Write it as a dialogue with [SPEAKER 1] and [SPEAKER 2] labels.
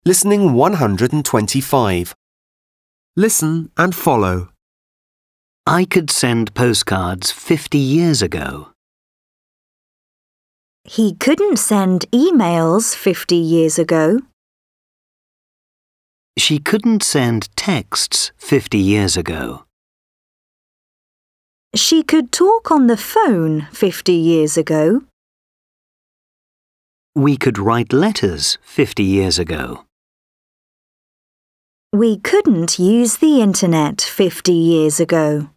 [SPEAKER 1] Listening 125. Listen and follow.
[SPEAKER 2] I could send postcards 50 years ago.
[SPEAKER 3] He couldn't send emails 50 years ago.
[SPEAKER 2] She couldn't send texts 50 years ago.
[SPEAKER 3] She could talk on the phone 50 years ago.
[SPEAKER 2] We could write letters 50 years ago.
[SPEAKER 3] We couldn't use the internet 50 years ago.